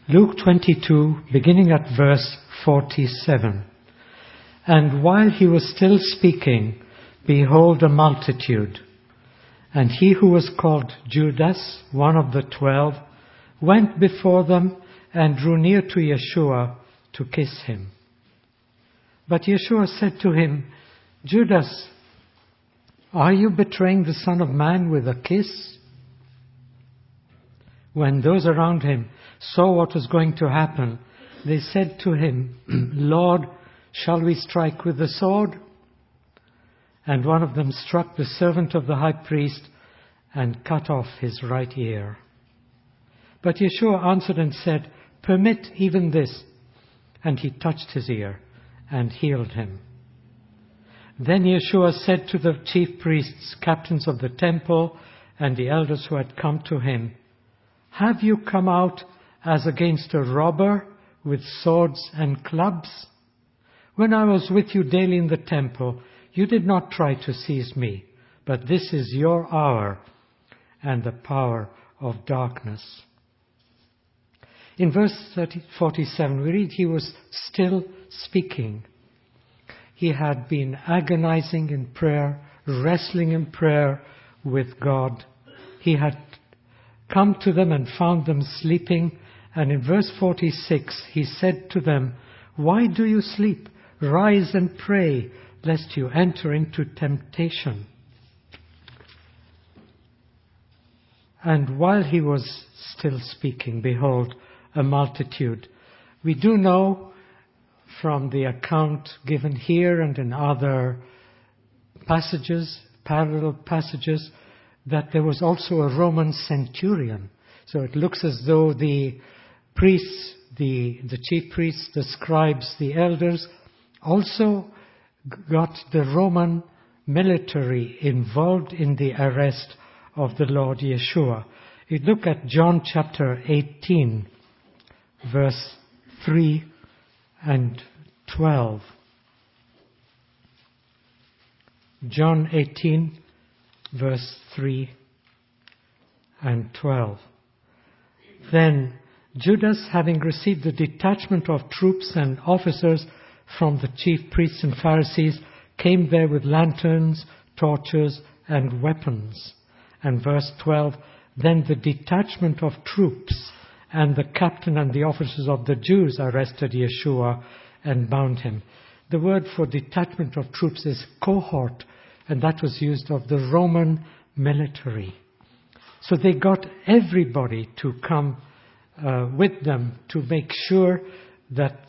Luke 22, beginning at verse 47. And while he was still speaking, behold, a multitude. And he who was called Judas, one of the 12, went before them and drew near to Yeshua to kiss him. But Yeshua said to him, Judas, are you betraying the Son of Man with a kiss? When those around him saw what was going to happen, they said to him, Lord, shall we strike with the sword? And one of them struck the servant of the high priest and cut off his right ear. But Yeshua answered and said, permit even this. And he touched his ear and healed him. Then Yeshua said to the chief priests, captains of the temple, and the elders who had come to him, have you come out as against a robber with swords and clubs? When I was with you daily in the temple, you did not try to seize me, but this is your hour and the power of darkness. In verse 47, we read he was still speaking. He had been agonizing in prayer, wrestling in prayer with God. He had come to them and found them sleeping. And in verse 46, he said to them, why do you sleep? Rise and pray, lest you enter into temptation. And while he was still speaking, behold, a multitude. We do know from the account given here and in other passages, parallel passages, that there was also a Roman centurion. So it looks as though the priests, the chief priests, the scribes, the elders, also got the Roman military involved in the arrest of the Lord Yeshua. You look at John chapter 18, verse 3 and 12. John 18, verse 3 and 12. Then Judas, having received the detachment of troops and officers from the chief priests and Pharisees, came there with lanterns, torches, and weapons. And verse 12, then the detachment of troops and the captain and the officers of the Jews arrested Yeshua and bound him. The word for detachment of troops is cohort, and that was used of the Roman military. So they got everybody to come with them to make sure that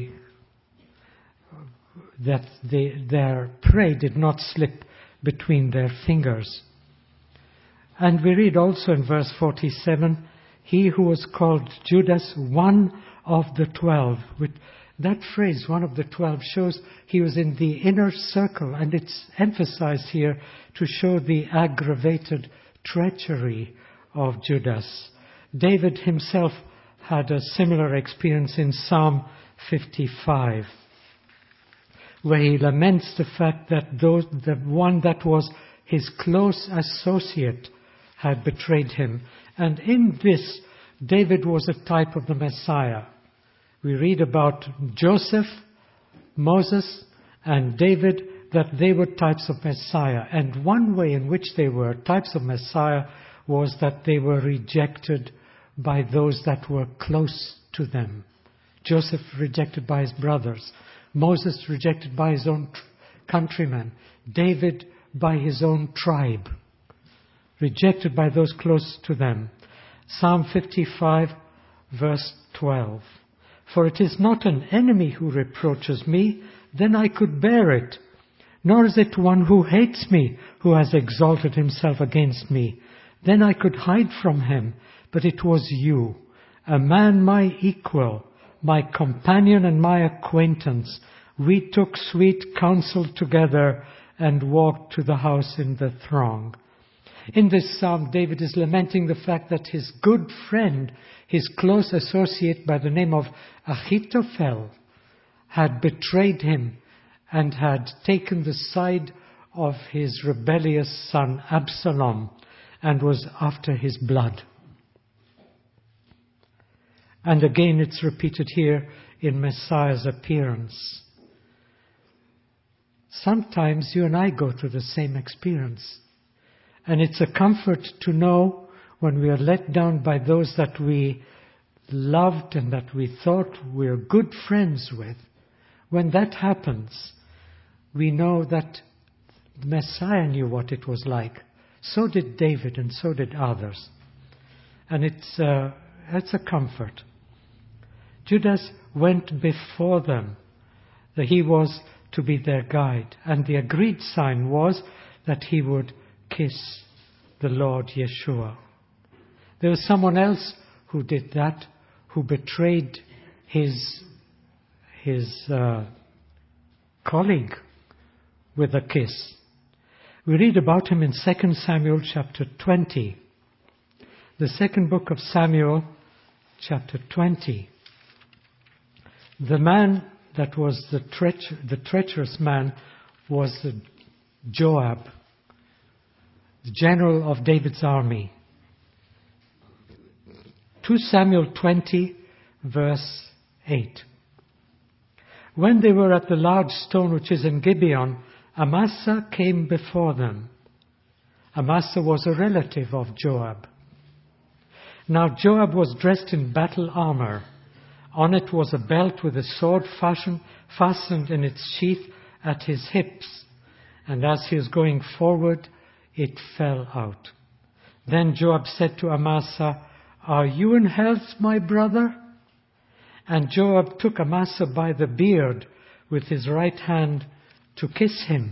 their prey did not slip between their fingers. And we read also in verse 47, he who was called Judas, one of the 12. That phrase, one of the 12, shows he was in the inner circle, and it's emphasized here to show the aggravated treachery of Judas. David himself had a similar experience in Psalm 55, where he laments the fact that the one that was his close associate had betrayed him. And in this, David was a type of the Messiah. We read about Joseph, Moses, and David, that they were types of Messiah. And one way in which they were types of Messiah was that they were rejected by those that were close to them. Joseph rejected by his brothers. Moses rejected by his own countrymen. David by his own tribe. Rejected by those close to them. Psalm 55, verse 12. For it is not an enemy who reproaches me, then I could bear it. Nor is it one who hates me, who has exalted himself against me. Then I could hide from him, but it was you, a man my equal, my companion and my acquaintance. We took sweet counsel together and walked to the house in the throng. In this psalm, David is lamenting the fact that his good friend, his close associate by the name of Ahithophel, had betrayed him and had taken the side of his rebellious son Absalom and was after his blood. And again it's repeated here in Messiah's appearance. Sometimes you and I go through the same experience. And it's a comfort to know when we are let down by those that we loved and that we thought we were good friends with. When that happens, we know that the Messiah knew what it was like. So did David and so did others. And it's a comfort. Judas went before them. That he was to be their guide. And the agreed sign was that he would kiss the Lord Yeshua. There was someone else who did that, who betrayed his colleague with a kiss. We read about him in 2 Samuel chapter 20. The second book of Samuel, chapter 20. The man that was the treacherous man was Joab, the general of David's army. 2 Samuel 20, verse 8. When they were at the large stone which is in Gibeon, Amasa came before them. Amasa was a relative of Joab. Now Joab was dressed in battle armor. On it was a belt with a sword fastened in its sheath at his hips. And as he was going forward, it fell out. Then Joab said to Amasa, "Are you in health, my brother?" And Joab took Amasa by the beard with his right hand to kiss him.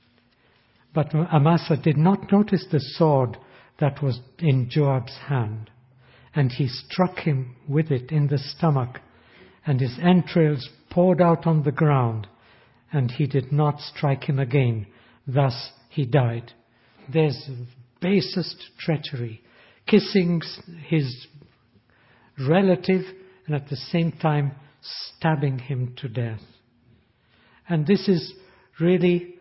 But Amasa did not notice the sword that was in Joab's hand. And he struck him with it in the stomach, and his entrails poured out on the ground, and he did not strike him again. Thus he died. There's basest treachery, kissing his relative and at the same time stabbing him to death. And this is really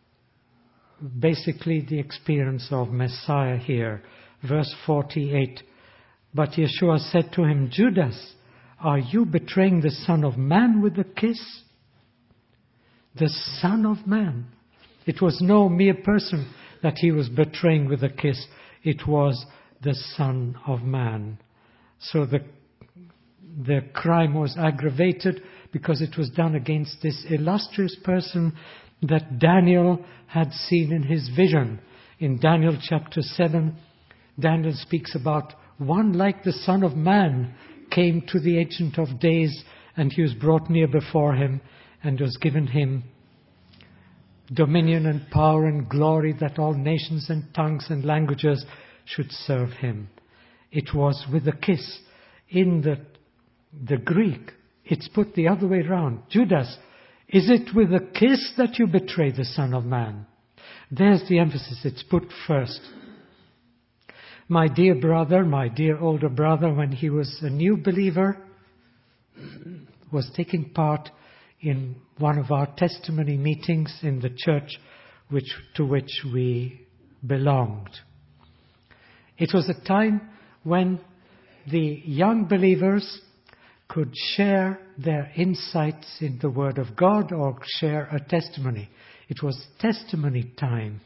basically the experience of Messiah here. Verse 48. But Yeshua said to him, "Judas, are you betraying the Son of Man with a kiss?" The Son of Man. It was no mere person that he was betraying with a kiss. It was the Son of Man. So the crime was aggravated because it was done against this illustrious person that Daniel had seen in his vision. In Daniel chapter 7, Daniel speaks about one like the Son of Man came to the Ancient of Days, and he was brought near before him, and was given him dominion and power and glory, that all nations and tongues and languages should serve him. It was with a kiss. In the Greek, it's put the other way around. Judas, is it with a kiss that you betray the Son of Man? There's the emphasis. It's put first. My dear brother, my dear older brother, when he was a new believer, was taking part in one of our testimony meetings in the church to which we belonged. It was a time when the young believers could share their insights in the Word of God or share a testimony. It was testimony time.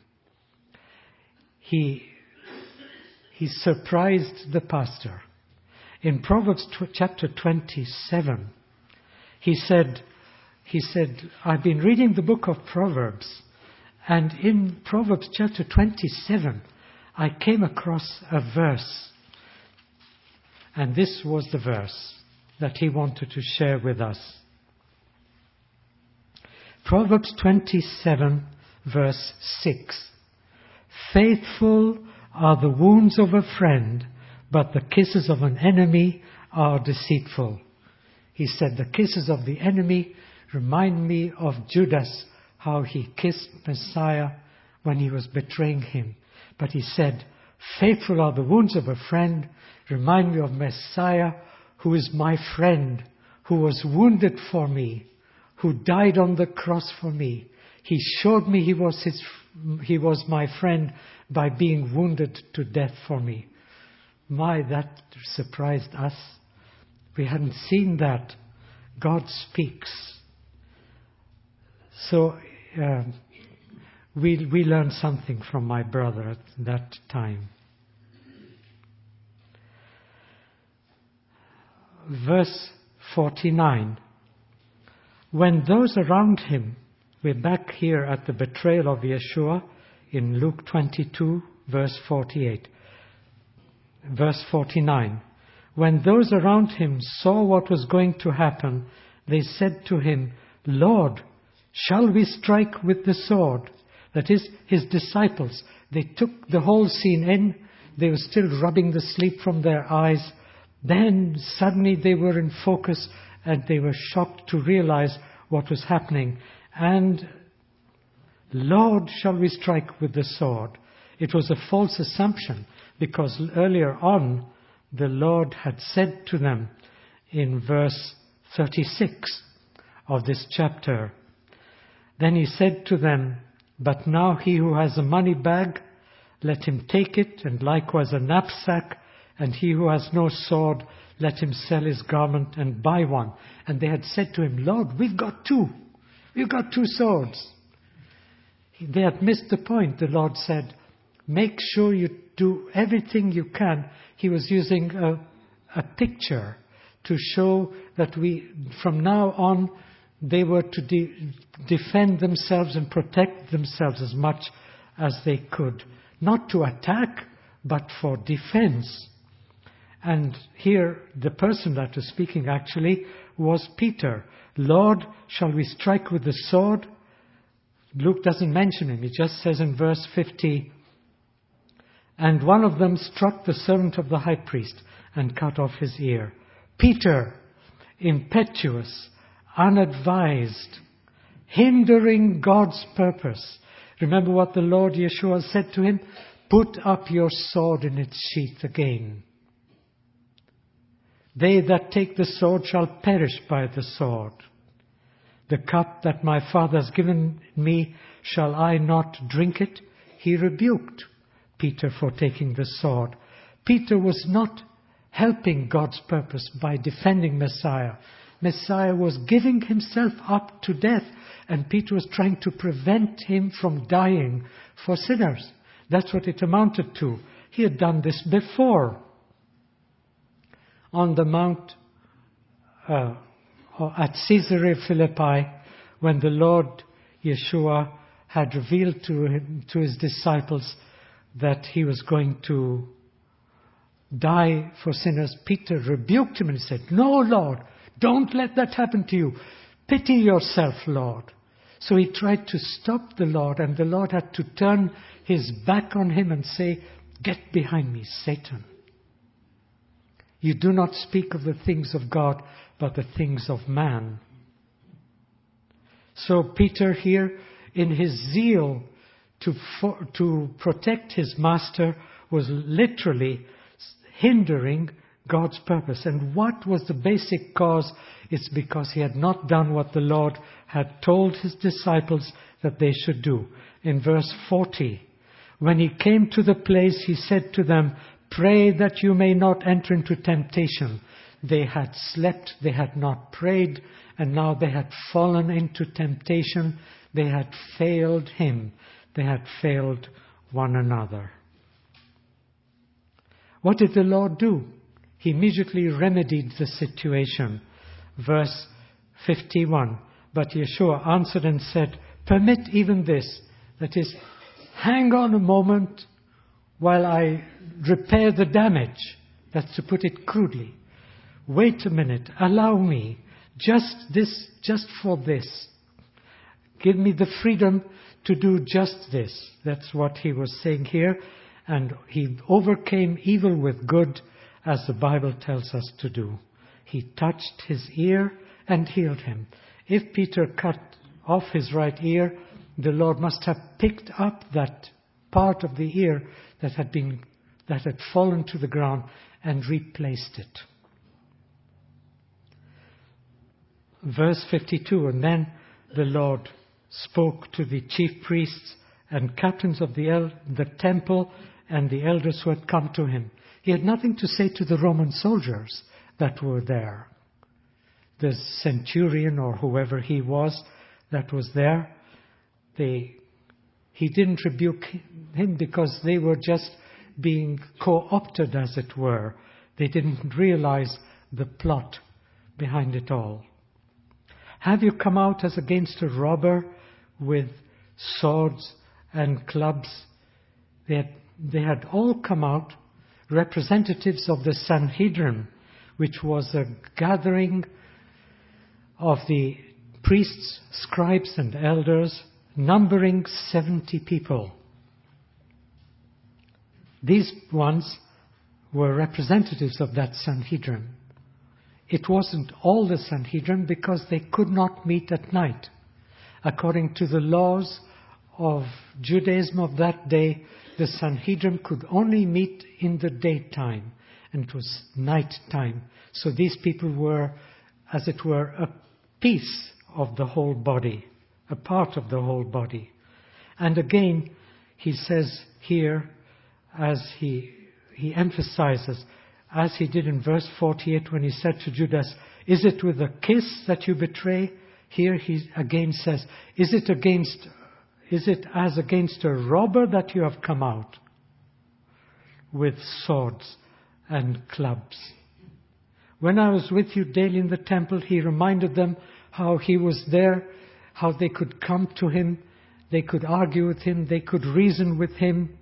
He surprised the pastor. In Proverbs chapter 27, he said, I've been reading the book of Proverbs, and in Proverbs chapter 27, I came across a verse. And this was the verse that he wanted to share with us. Proverbs 27, verse 6. Faithful are the wounds of a friend, but the kisses of an enemy are deceitful. He said, the kisses of the enemy remind me of Judas, how he kissed Messiah when he was betraying him. But he said, faithful are the wounds of a friend, remind me of Messiah, who is my friend, who was wounded for me, who died on the cross for me. He showed me he was my friend by being wounded to death for me. My, that surprised us. We hadn't seen that. God speaks. So we learned something from my brother at that time. Verse 49. When those around him, we're back here at the betrayal of Yeshua in Luke 22, verse 48. Verse 49. When those around him saw what was going to happen, they said to him, Lord, shall we strike with the sword? That is, his disciples. They took the whole scene in. They were still rubbing the sleep from their eyes. Then suddenly they were in focus and they were shocked to realize what was happening. And, Lord, shall we strike with the sword? It was a false assumption, because earlier on the Lord had said to them in verse 36 of this chapter, then he said to them, but now he who has a money bag, let him take it, and likewise a knapsack, and he who has no sword, let him sell his garment and buy one. And they had said to him, Lord, we've got two swords. They had missed the point. The Lord said, make sure you do everything you can. He was using a picture to show that from now on, they were to defend themselves and protect themselves as much as they could. Not to attack, but for defense. And here, the person that was speaking actually was Peter. Lord, shall we strike with the sword? Luke doesn't mention him. He just says in verse 50, and one of them struck the servant of the high priest and cut off his ear. Peter, impetuous, unadvised, hindering God's purpose. Remember what the Lord Yeshua said to him? Put up your sword in its sheath again. They that take the sword shall perish by the sword. The cup that my Father has given me, shall I not drink it? He rebuked Peter for taking the sword. Peter was not helping God's purpose by defending Messiah. Messiah was giving himself up to death, and Peter was trying to prevent him from dying for sinners. That's what it amounted to. He had done this before. On the mount at Caesarea Philippi, when the Lord Yeshua had revealed to his disciples that he was going to die for sinners, Peter rebuked him and said, no, Lord, don't let that happen to you. Pity yourself, Lord. So he tried to stop the Lord, and the Lord had to turn his back on him and say, get behind me, Satan. You do not speak of the things of God, but the things of man. So Peter here, in his zeal to protect his master, was literally hindering God's purpose. And what was the basic cause? It's because he had not done what the Lord had told his disciples that they should do. In verse 40, when he came to the place, he said to them, pray that you may not enter into temptation. They had slept, they had not prayed, and now they had fallen into temptation. They had failed him. They had failed one another. What did the Lord do? He immediately remedied the situation. Verse 51. But Yeshua answered and said, permit even this. That is, hang on a moment while I repair the damage. That's to put it crudely. Wait a minute. Allow me. Just for this. Give me the freedom to do just this. That's what he was saying here. And he overcame evil with good, as the Bible tells us to do. He touched his ear and healed him. If Peter cut off his right ear, the Lord must have picked up that part of the ear that had fallen to the ground and replaced it. Verse 52, and then the Lord spoke to the chief priests and captains of the temple and the elders who had come to him. He had nothing to say to the Roman soldiers that were there. The centurion or whoever he was that was there, he didn't rebuke him because they were just being co-opted, as it were. They didn't realize the plot behind it all. Have you come out as against a robber with swords and clubs? They had all come out, representatives of the Sanhedrin, which was a gathering of the priests, scribes and elders, numbering 70 people. These ones were representatives of that Sanhedrin. It wasn't all the Sanhedrin because they could not meet at night. According to the laws of Judaism of that day, the Sanhedrin could only meet in the daytime, and it was night time. So these people were, as it were, a piece of the whole body, a part of the whole body. And again, he says here, as he emphasizes, as he did in verse 48 when he said to Judas, "Is it with a kiss that you betray?" Here he again says, Is it as against a robber that you have come out with swords and clubs? When I was with you daily in the temple, he reminded them how he was there, how they could come to him, they could argue with him, they could reason with him.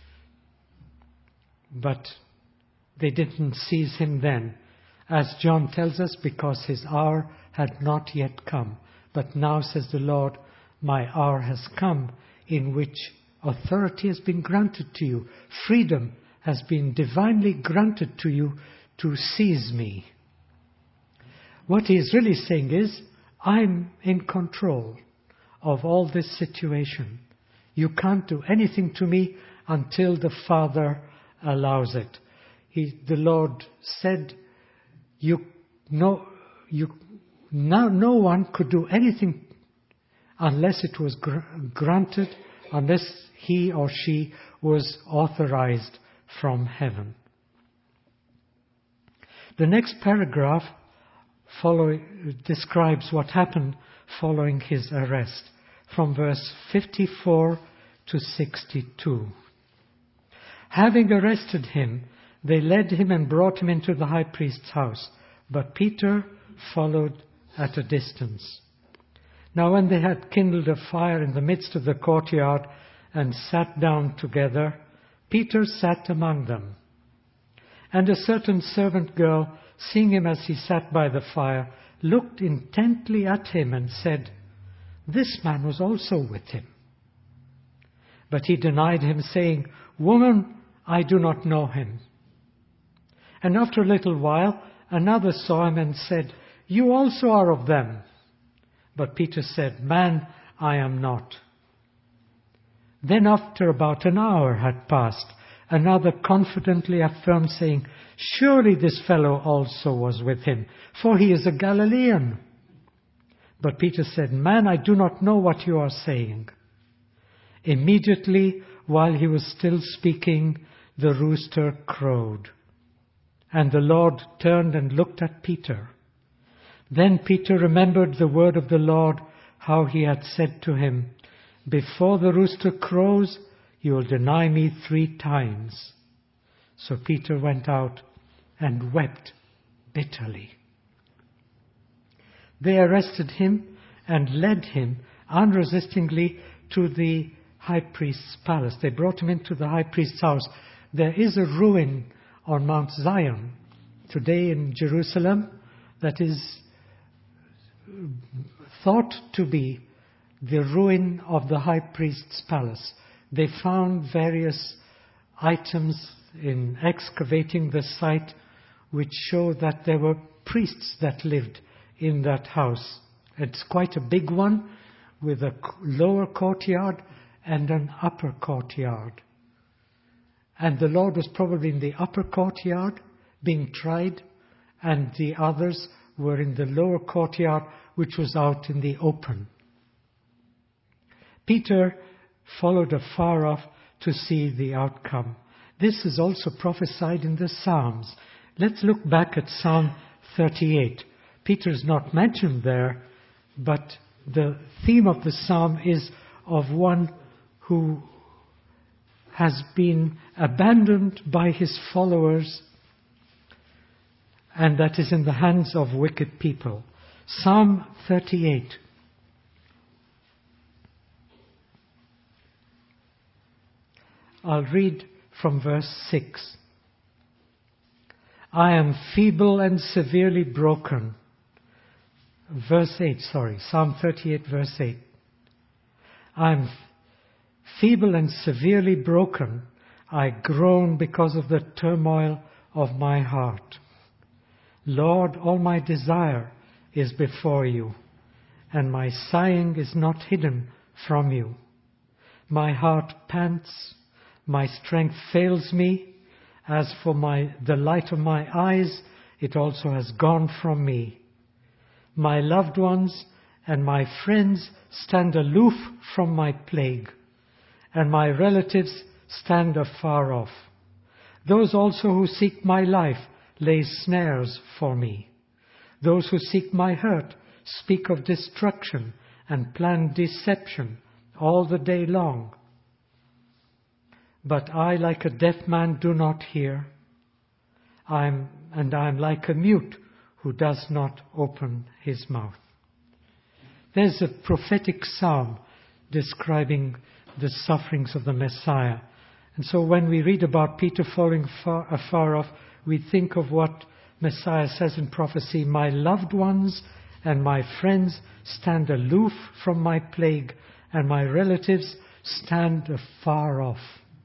But they didn't seize him then, as John tells us, because his hour had not yet come. But now, says the Lord, my hour has come, in which authority has been granted to you. Freedom has been divinely granted to you to seize me. What he is really saying is, I'm in control of all this situation. You can't do anything to me until the Father allows it. The Lord said, no one could do anything unless it was granted, unless he or she was authorized from heaven. The next paragraph describes what happened following his arrest, from verse 54 to 62. Having arrested him, they led him and brought him into the high priest's house, but Peter followed at a distance. Now when they had kindled a fire in the midst of the courtyard and sat down together, Peter sat among them. And a certain servant girl, seeing him as he sat by the fire, looked intently at him and said, "This man was also with him." But he denied him, saying, "Woman, I do not know him." And after a little while, another saw him and said, "You also are of them." But Peter said, "Man, I am not." Then after about an hour had passed, another confidently affirmed, saying, "Surely this fellow also was with him, for he is a Galilean." But Peter said, "Man, I do not know what you are saying." Immediately, while he was still speaking, the rooster crowed. And the Lord turned and looked at Peter. Then Peter remembered the word of the Lord, how he had said to him, "Before the rooster crows, you will deny me 3 times." So Peter went out and wept bitterly. They arrested him and led him unresistingly to the high priest's palace. They brought him into the high priest's house. There is a ruin on Mount Zion today in Jerusalem that is thought to be the ruin of the high priest's palace. They found various items in excavating the site which show that there were priests that lived in that house. It's quite a big one with a lower courtyard and an upper courtyard. And the Lord was probably in the upper courtyard being tried, and the others were in the lower courtyard, which was out in the open. Peter followed afar off to see the outcome. This is also prophesied in the Psalms. Let's look back at Psalm 38. Peter is not mentioned there, but the theme of the psalm is of one who has been abandoned by his followers, and that is in the hands of wicked people. Psalm 38. I'll read from verse 6. I am feeble and severely broken. Verse 8, Psalm 38, verse 8. I am feeble and severely broken. I groan because of the turmoil of my heart. Lord, all my desire is before you, and my sighing is not hidden from you. My heart pants, my strength fails me. As for the light of my eyes, it also has gone from me. My loved ones and my friends stand aloof from my plague, and my relatives stand afar off. Those also who seek my life lay snares for me. Those who seek my hurt speak of destruction and plan deception all the day long. But I, like a deaf man, do not hear. I am like a mute who does not open his mouth. There's a prophetic psalm describing the sufferings of the Messiah. And so when we read about Peter falling afar off, we think of what Messiah says in prophecy, my loved ones and my friends stand aloof from my plague, and my relatives stand afar off.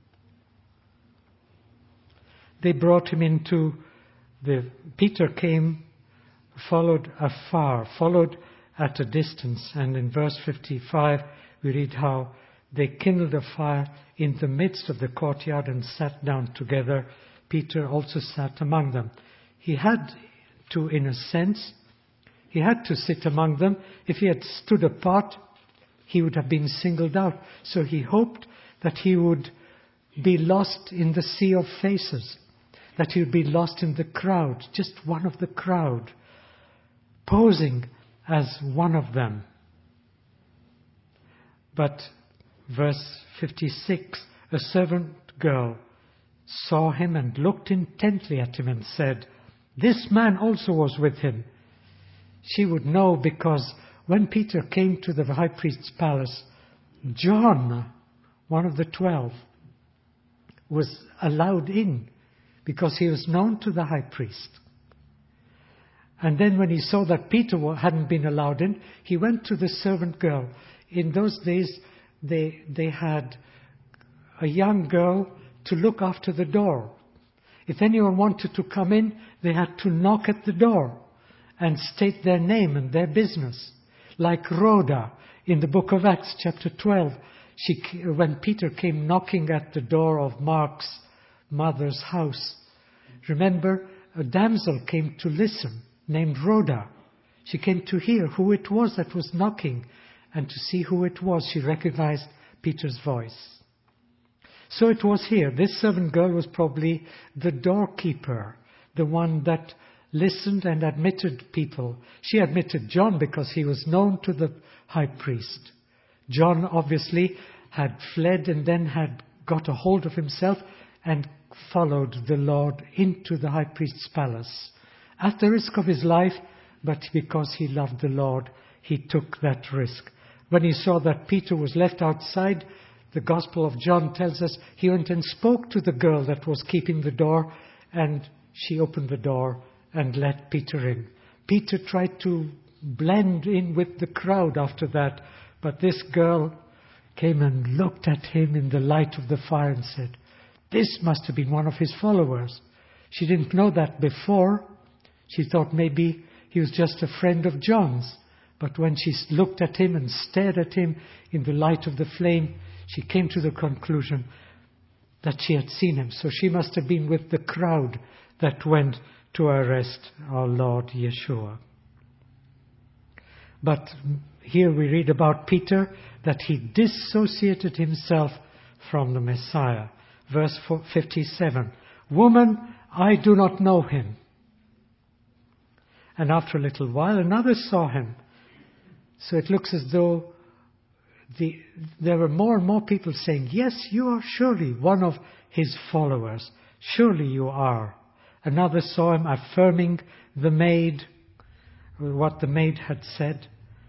They brought him Peter came, followed afar, followed at a distance. And in verse 55, we read how they kindled a fire in the midst of the courtyard and sat down together. Peter also sat among them. He had to, in a sense, he had to sit among them. If he had stood apart, he would have been singled out. So he hoped that he would be lost in the sea of faces, that he would be lost in the crowd, just one of the crowd, posing as one of them. But verse 56, a servant girl saw him and looked intently at him and said, this man also was with him. She would know because when Peter came to the high priest's palace, John, one of the 12, was allowed in because he was known to the high priest. And then when he saw that Peter hadn't been allowed in, he went to the servant girl. In those days, they had a young girl to look after the door. If anyone wanted to come in, they had to knock at the door and state their name and their business. Like Rhoda in the book of Acts, chapter 12. When Peter came knocking at the door of Mark's mother's house, remember, a damsel came to listen, named Rhoda. She came to hear who it was that was knocking, and to see who it was, she recognized Peter's voice. So it was here. This servant girl was probably the doorkeeper, the one that listened and admitted people. She admitted John because he was known to the high priest. John obviously had fled and then had got a hold of himself and followed the Lord into the high priest's palace. At the risk of his life, but because he loved the Lord, he took that risk. When he saw that Peter was left outside, the Gospel of John tells us he went and spoke to the girl that was keeping the door, and she opened the door and let Peter in. Peter tried to blend in with the crowd after that, but this girl came and looked at him in the light of the fire and said, this must have been one of his followers. She didn't know that before. She thought maybe he was just a friend of John's. But when she looked at him and stared at him in the light of the flame, she came to the conclusion that she had seen him. So she must have been with the crowd that went to arrest our Lord Yeshua. But here we read about Peter, that he dissociated himself from the Messiah. Verse 57, woman, I do not know him. And after a little while, another saw him. So it looks as though there were more and more people saying, yes, you are surely one of his followers. Surely you are. Another saw him affirming what the maid had said,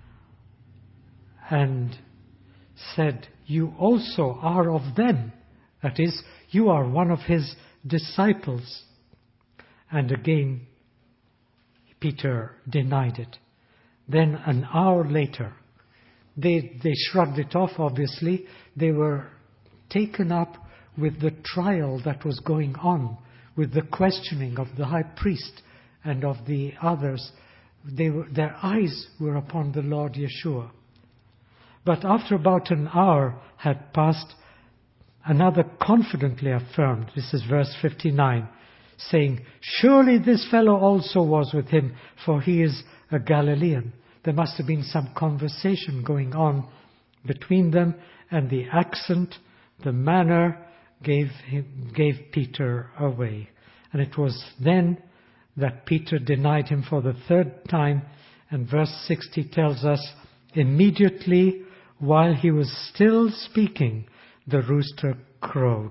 and said, you also are of them. That is, you are one of his disciples. And again, Peter denied it. Then an hour later, they shrugged it off, obviously. They were taken up with the trial that was going on, with the questioning of the high priest and of the others. Their eyes were upon the Lord Yeshua. But after about an hour had passed, another confidently affirmed, this is verse 59, saying, surely this fellow also was with him, for he is a Galilean. There must have been some conversation going on between them, and the accent, the manner gave Peter away. And it was then that Peter denied him for the third time, and verse 60 tells us, immediately while he was still speaking, the rooster crowed.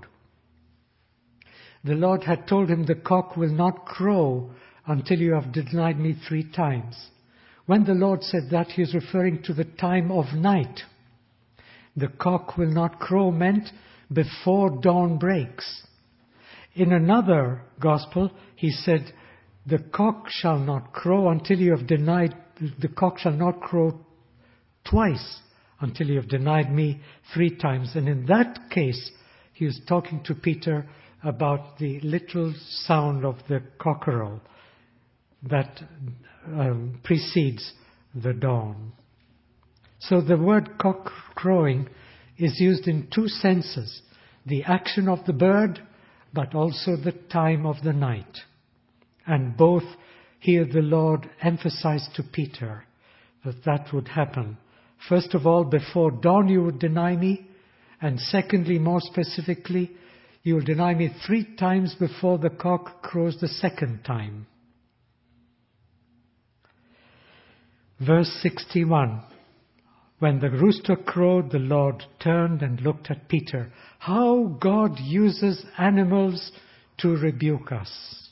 The Lord had told him, the cock will not crow until you have denied me 3 times. When the Lord said that, he is referring to the time of night. The cock will not crow meant before dawn breaks. In another gospel, he said, the cock shall not crow until you have denied, the cock shall not crow twice until you have denied me 3 times. And in that case, he was talking to Peter about the little sound of the cockerel that precedes the dawn. So the word cock crowing is used in 2 senses: the action of the bird, but also the time of the night. And both here the Lord emphasized to Peter that would happen. First of all, before dawn you would deny me, and secondly, more specifically, you will deny me 3 times before the cock crows the second time. Verse 61. When the rooster crowed, the Lord turned and looked at Peter. How God uses animals to rebuke us.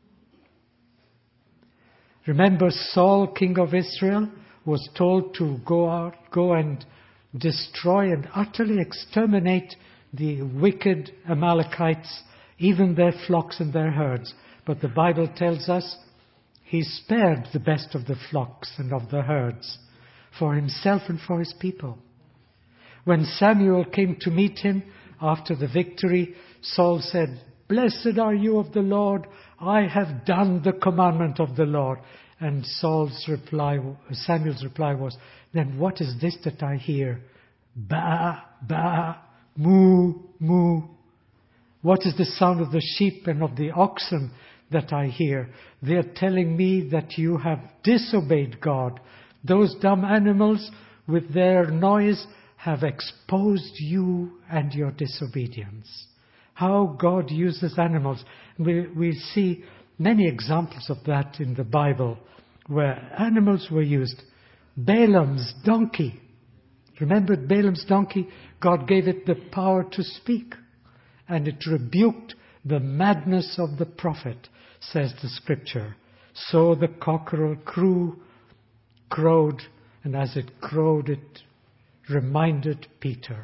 Remember Saul, king of Israel, was told to go and destroy and utterly exterminate the wicked Amalekites, even their flocks and their herds. But the Bible tells us he spared the best of the flocks and of the herds for himself and for his people. When Samuel came to meet him after the victory, Saul said, "Blessed are you of the Lord, I have done the commandment of the Lord." And Samuel's reply was, "Then what is this that I hear? Ba, ba, moo, moo. What is the sound of the sheep and of the oxen that I hear? They are telling me that you have disobeyed God. Those dumb animals with their noise have exposed you and your disobedience." How God uses animals. We see many examples of that in the Bible where animals were used. Balaam's donkey. Remember Balaam's donkey? God gave it the power to speak, and it rebuked the madness of the prophet, says the scripture. So the cockerel crowed, and as it crowed, it reminded Peter.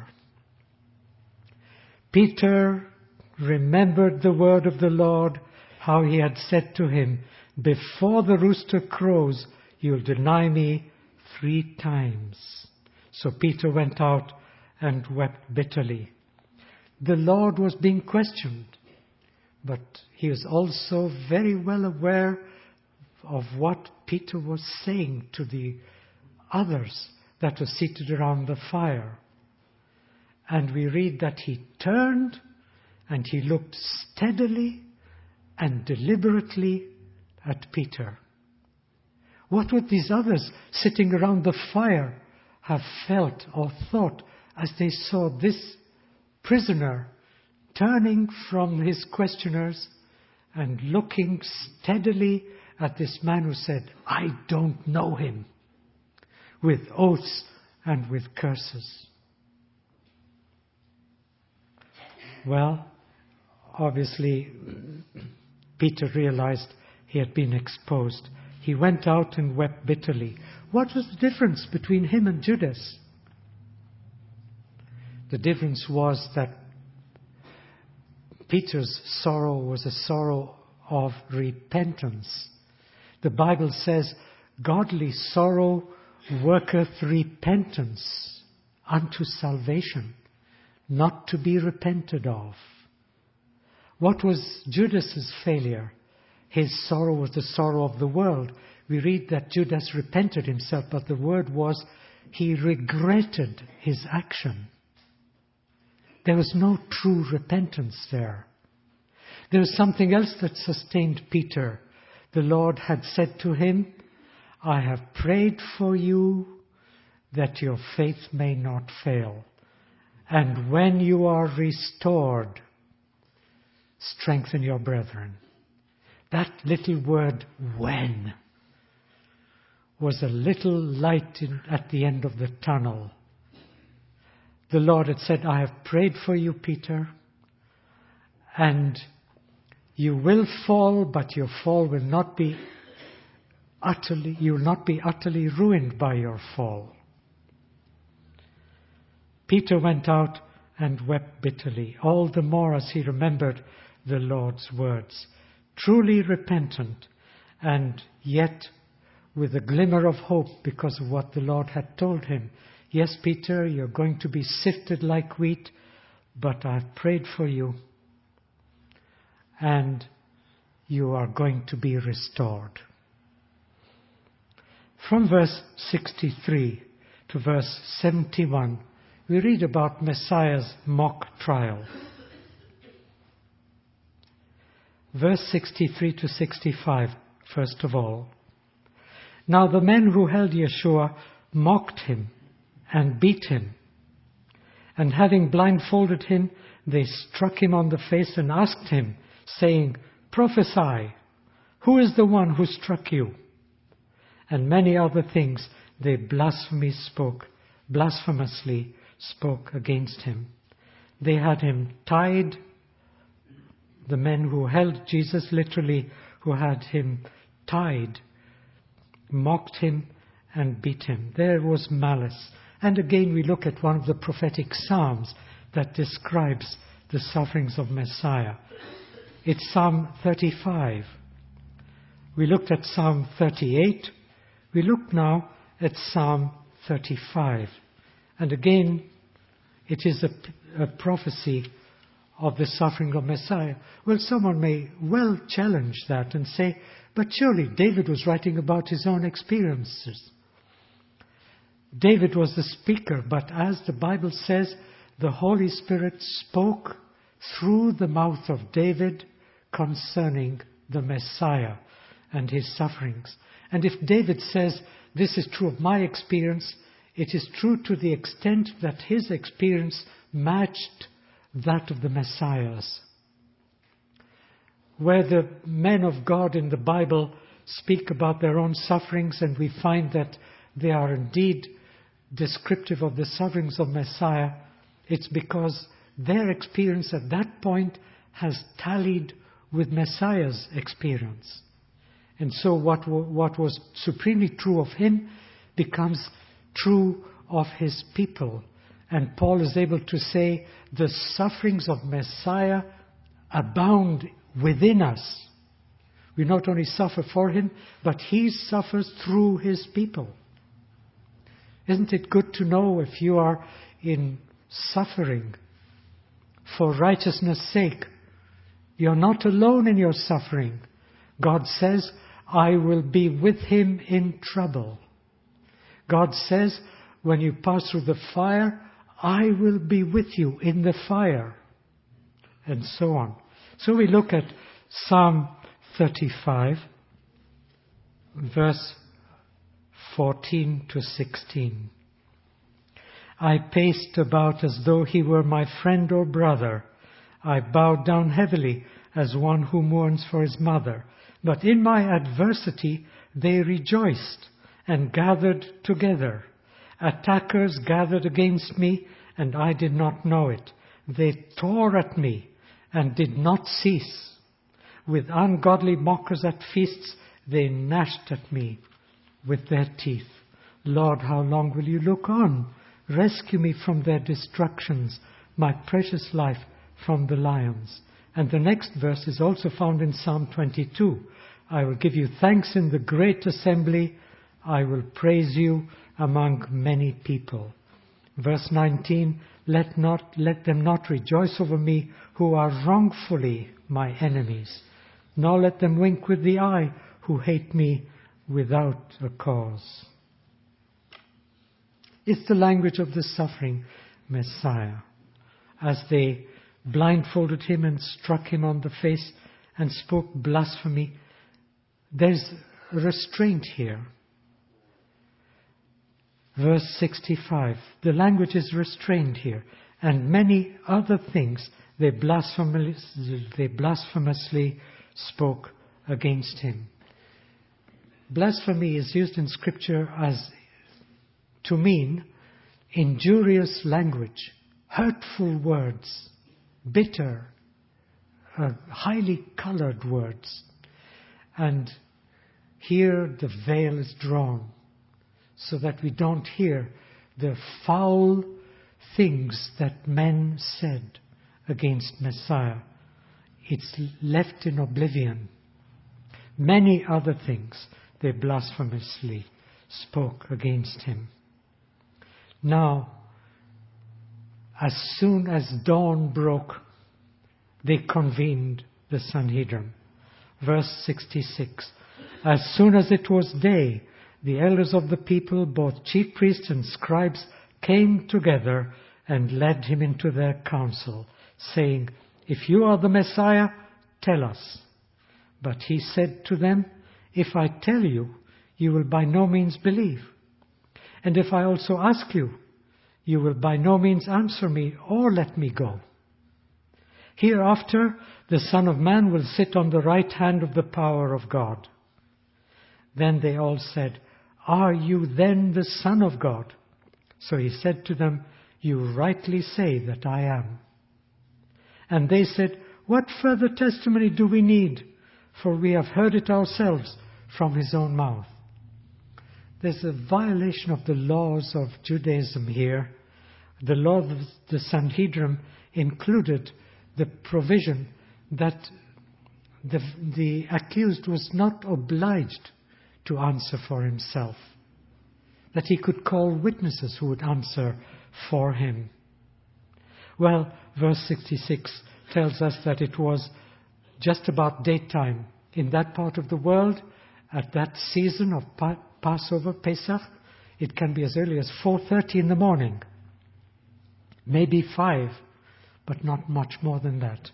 Peter remembered the word of the Lord, how he had said to him, "Before the rooster crows, you'll deny me 3 times." So Peter went out and wept bitterly. The Lord was being questioned, but he was also very well aware of what Peter was saying to the others that were seated around the fire. And we read that he turned and he looked steadily and deliberately at Peter. What would these others sitting around the fire have felt or thought as they saw this prisoner turning from his questioners and looking steadily at this man who said, "I don't know him," with oaths and with curses. Well, obviously, Peter realized he had been exposed. He went out and wept bitterly. What was the difference between him and Judas? The difference was that Peter's sorrow was a sorrow of repentance. The Bible says, "Godly sorrow worketh repentance unto salvation, not to be repented of." What was Judas's failure? His sorrow was the sorrow of the world. We read that Judas repented himself, but the word was he regretted his action. There was no true repentance there. There was something else that sustained Peter. The Lord had said to him, "I have prayed for you that your faith may not fail. And when you are restored, strengthen your brethren." That little word, "when," was a little light at the end of the tunnel. The Lord had said, "I have prayed for you, Peter, and you will fall, but your fall will not be you will not be utterly ruined by your fall." Peter went out and wept bitterly, all the more as he remembered the Lord's words. Truly repentant, and yet with a glimmer of hope because of what the Lord had told him. "Yes, Peter, you're going to be sifted like wheat, but I've prayed for you, and you are going to be restored." From verse 63 to verse 71, we read about Messiah's mock trial. Verse 63 to 65, first of all. "Now the men who held Yeshua mocked him and beat him. And having blindfolded him, they struck him on the face and asked him, saying, 'Prophesy, who is the one who struck you?' And many other things they blasphemously spoke against him. They had him tied. The men who held Jesus, literally, who had him tied, mocked him and beat him. There was malice. And again we look at one of the prophetic psalms that describes the sufferings of Messiah. It's Psalm 35. We looked at Psalm 38. We look now at Psalm 35. And again, it is a prophecy of the suffering of Messiah. Well, someone may well challenge that and say, but surely David was writing about his own experiences. David was the speaker, but as the Bible says, the Holy Spirit spoke through the mouth of David concerning the Messiah and his sufferings. And if David says, this is true of my experience, it is true to the extent that his experience matched that of the Messiah's. Where the men of God in the Bible speak about their own sufferings, and we find that they are indeed descriptive of the sufferings of Messiah, it's because their experience at that point has tallied with Messiah's experience. And so what was supremely true of him becomes true of his people. And Paul is able to say, the sufferings of Messiah abound within us. We not only suffer for him, but he suffers through his people. Isn't it good to know if you are in suffering for righteousness' sake, you're not alone in your suffering. God says, I will be with him in trouble. God says, when you pass through the fire, I will be with you in the fire. And so on. So we look at Psalm 35, verse 14 to 16. I paced about as though he were my friend or brother. I bowed down heavily as one who mourns for his mother. But in my adversity they rejoiced and gathered together. Attackers gathered against me, and I did not know it. They tore at me and did not cease. With ungodly mockers at feasts, they gnashed at me with their teeth. Lord, how long will you look on? Rescue me from their destructions, my precious life from the lions. And the next verse is also found in Psalm 22. I will give you thanks in the great assembly. I will praise you among many people. Verse 19, let them not rejoice over me who are wrongfully my enemies, nor let them wink with the eye who hate me without a cause. It's the language of the suffering Messiah. As they blindfolded him and struck him on the face and spoke blasphemy, there's restraint here. Verse 65, the language is restrained here. And many other things they blasphemously spoke against him. Blasphemy is used in Scripture as to mean injurious language, hurtful words, bitter, highly colored words. And here the veil is drawn so that we don't hear the foul things that men said against Messiah. It's left in oblivion. Many other things they blasphemously spoke against him. Now, as soon as dawn broke, they convened the Sanhedrin. Verse 66, as soon as it was day, the elders of the people, both chief priests and scribes, came together and led him into their council, saying, if you are the Messiah, tell us. But he said to them, if I tell you, you will by no means believe. And if I also ask you, you will by no means answer me or let me go. Hereafter, the Son of Man will sit on the right hand of the power of God. Then they all said, are you then the Son of God? So he said to them, you rightly say that I am. And they said, what further testimony do we need? For we have heard it ourselves from his own mouth. There's a violation of the laws of Judaism here. The law of the Sanhedrin included the provision that the accused was not obliged to answer for himself, that he could call witnesses who would answer for him. Well, verse 66 tells us that it was just about daytime in that part of the world at that season of Passover, Pesach. It can be as early as 4:30 in the morning, maybe 5, but not much more than that.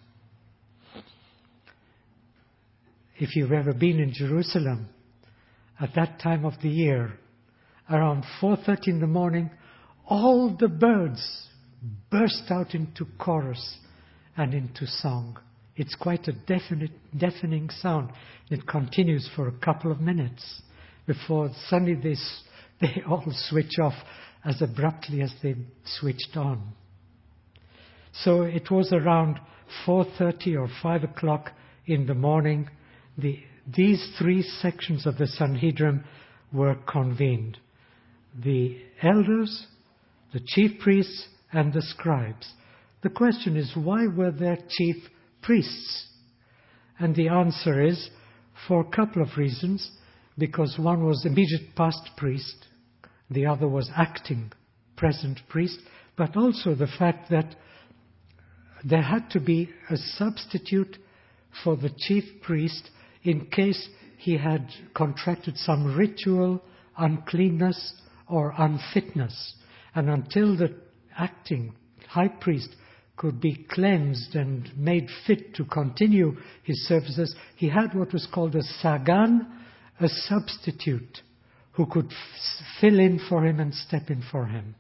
If you've ever been in Jerusalem at that time of the year, around 4:30 in the morning, all the birds burst out into chorus and into song. It's quite a deafening sound. It continues for a couple of minutes before suddenly they all switch off as abruptly as they switched on. So it was around 4:30 or 5 o'clock in the morning. These three sections of the Sanhedrin were convened. The elders, the chief priests, and the scribes. The question is, why were there chief priests? And the answer is, for a couple of reasons. Because one was immediate past priest, the other was acting present priest, but also the fact that there had to be a substitute for the chief priest in case he had contracted some ritual uncleanness or unfitness. And until the acting high priest could be cleansed and made fit to continue his services, he had what was called a sagan, a substitute who could fill in for him and step in for him.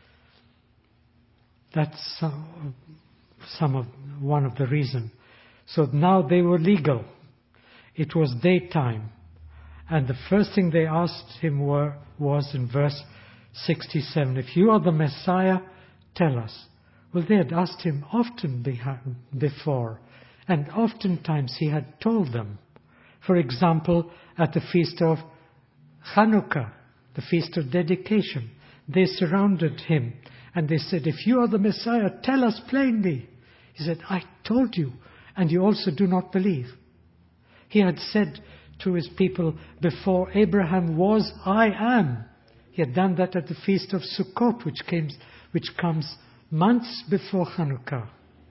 That's one of the reasons. So now they were legal. It was daytime. And the first thing they asked him was in verse 67, if you are the Messiah, tell us. Well, they had asked him often before, and oftentimes he had told them. For example, at the feast of Hanukkah, the feast of dedication, they surrounded him and they said, if you are the Messiah, tell us plainly. He said, I told you, and you also do not believe. He had said to his people, before Abraham was, I am. He had done that at the feast of Sukkot, which comes months before Hanukkah.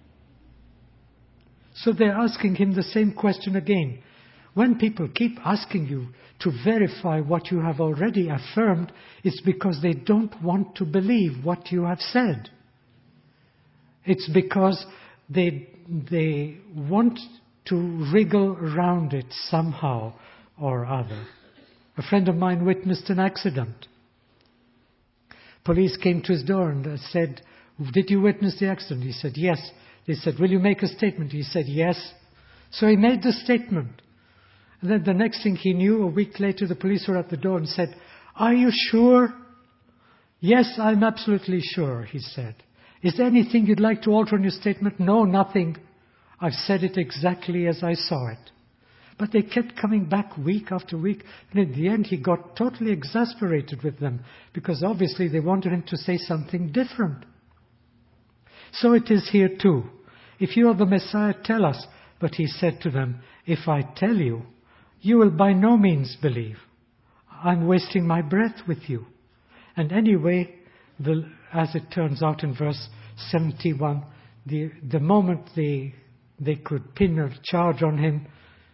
So they're asking him the same question again. When people keep asking you to verify what you have already affirmed, it's because they don't want to believe what you have said. It's because they want to wriggle around it somehow or other. A friend of mine witnessed an accident. Police came to his door and said, did you witness the accident? He said, yes. They said, will you make a statement? He said, yes. So he made the statement. And then the next thing he knew, a week later, the police were at the door and said, are you sure? Yes, I'm absolutely sure, he said. Is there anything you'd like to alter in your statement? No, nothing. I've said it exactly as I saw it. But they kept coming back week after week. And in the end, he got totally exasperated with them because obviously they wanted him to say something different. So it is here too. If you are the Messiah, tell us. But he said to them, if I tell you, you will by no means believe. I'm wasting my breath with you. And anyway, as it turns out in verse 71, the moment they could pin a charge on him,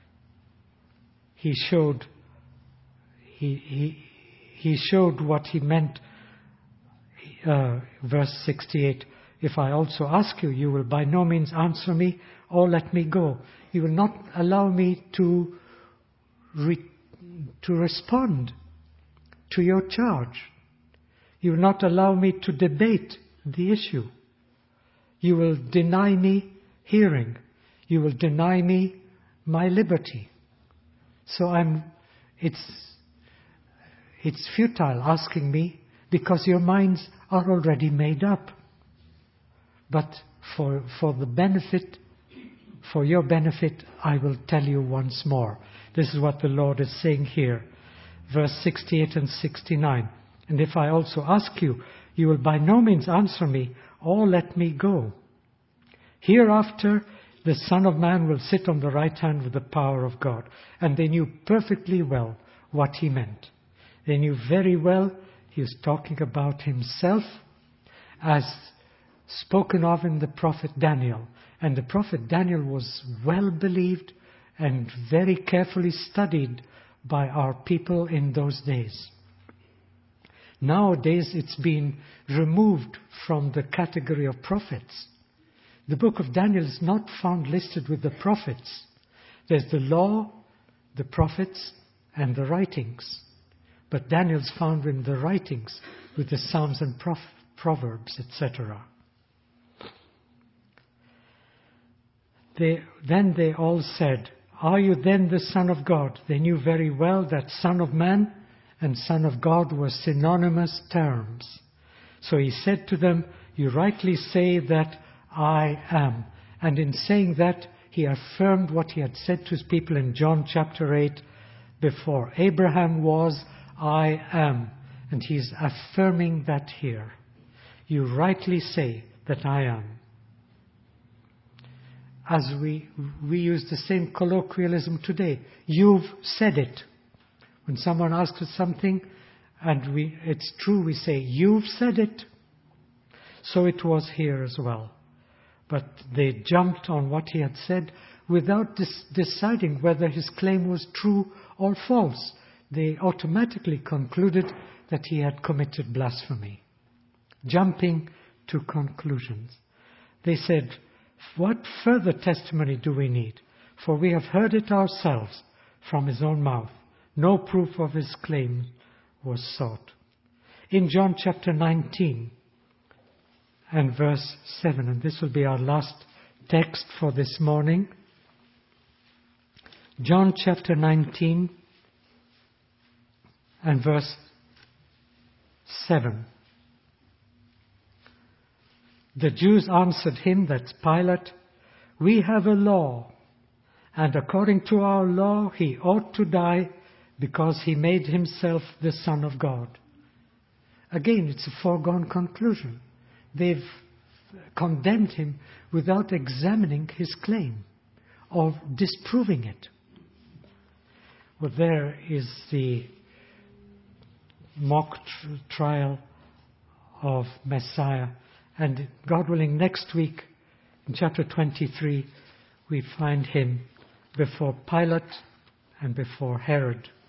he showed what he meant. Verse 68, if I also ask you, you will by no means answer me or let me go. You will not allow me to respond to your charge. You will not allow me to debate the issue. You will deny me hearing. You will deny me my liberty. So it's futile asking me because your minds are already made up. But for your benefit, I will tell you once more. This is what the Lord is saying here. Verse 68 and 69. And if I also ask you, you will by no means answer me or let me go. Hereafter, the Son of Man will sit on the right hand with the power of God. And they knew perfectly well what he meant. They knew very well he was talking about himself as spoken of in the prophet Daniel. And the prophet Daniel was well believed and very carefully studied by our people in those days. Nowadays it's been removed from the category of prophets. The book of Daniel is not found listed with the prophets. There's the law, the prophets, and the writings. But Daniel's found in the writings with the Psalms and Proverbs, etc. Then they all said, are you then the Son of God? They knew very well that Son of Man and Son of God were synonymous terms. So he said to them, you rightly say that I am. And in saying that, he affirmed what he had said to his people in John chapter 8, before Abraham was, I am. And he's affirming that here. You rightly say that I am. As we use the same colloquialism today. You've said it. When someone asks us something and it's true, we say, you've said it. So it was here as well. But they jumped on what he had said without deciding whether his claim was true or false. They automatically concluded that he had committed blasphemy. Jumping to conclusions. They said, what further testimony do we need? For we have heard it ourselves from his own mouth. No proof of his claim was sought. In John chapter 19 and verse 7, and this will be our last text for this morning. John chapter 19 and verse 7. The Jews answered him, that's Pilate, "We have a law, and according to our law he ought to die because he made himself the Son of God." Again, it's a foregone conclusion. They've condemned him without examining his claim or disproving it. Well, there is the mock trial of Messiah. And God willing, next week, in chapter 23, we find him before Pilate and before Herod.